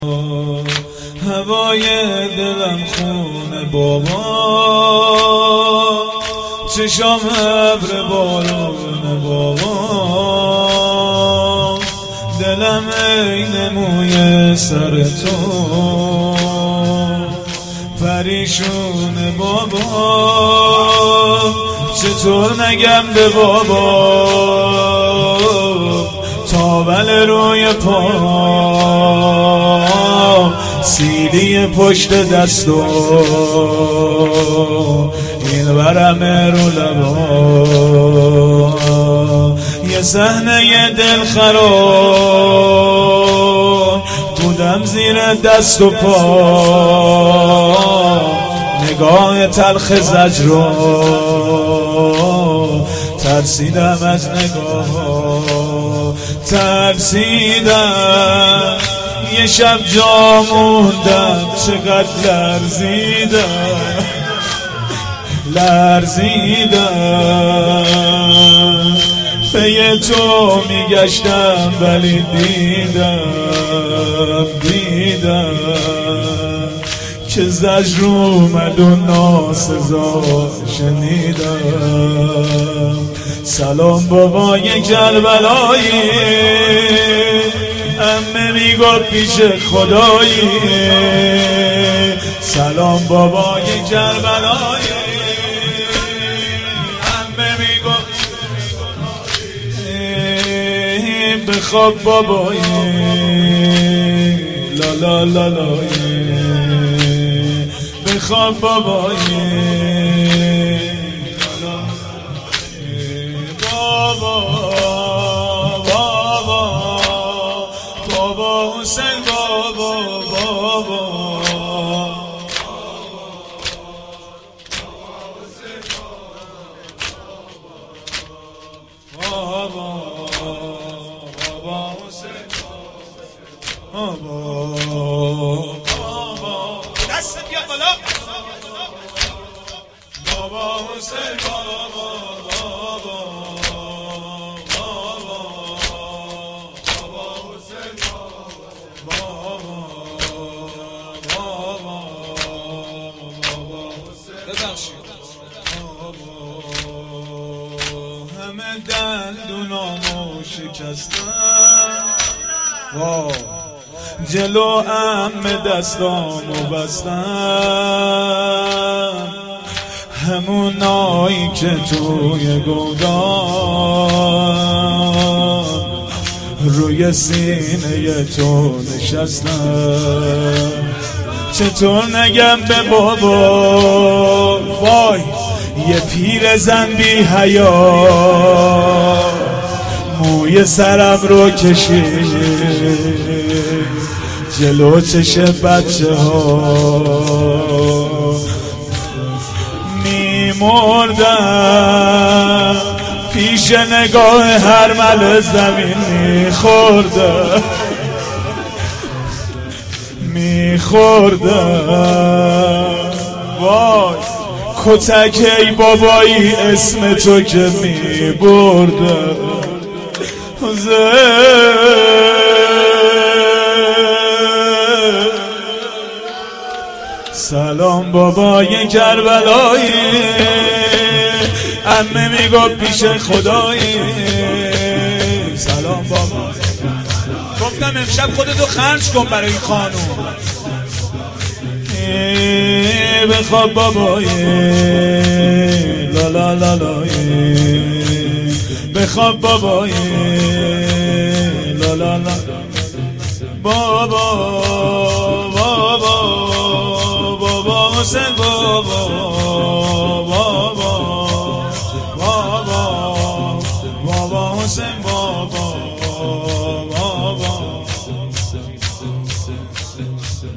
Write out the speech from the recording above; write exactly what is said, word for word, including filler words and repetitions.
هوای دلم خونه بابا، چشام ابر بارون بابا، دلم عین موی سر تو پریشون بابا، چطور نگم به بابا تاول روی پا، سیلی پشت دستو این ورم رو لبا، یه صحنه دل خراب بودم زیر دست و پا، نگاه تلخ زجرو ترسیدم از نگاه، ترسیدم یه شب جا موندم چقدر لرزیدم لرزیدم پی تو میگشتم ولی دیدم دیدم که زجر اومد و ناسزا شنیدم. سلام بابای کربلایی، عمه میگفت پیش خدایی، سلام بابای کربلایی، عمه میگفت بخواب بابایی، لا لا لا لایی، بخواب بابایی، بابا بابا بابا حسین بابا بابا بابا بابا حسین بابا بابا دست بیا بالا بابا حسین بابا بابا همه دندونامو شکستم، جلو عمه دستامو بستم، همونایی که توی گودان روی سینه تو نشستم، چطور نگم به بابا وای یه پیر زن بی حیا موی سرم رو کشید جلو چش بچه ها، میمردم پیش نگاه هر مل زمین میخوردم میخوردم وای کتک ای بابایی اسم تو که میبردم. سلام بابای کربلایی، عمه میگفت پیش خدایی، سلام بابا گفتم امشب خودتو خرج کن برای این خانوم، بخواب بابای لا لا لا لای، بخواب بابای لا لا لا بابا بابا بابا حسین بابا بابا بابا بابا حسین بابا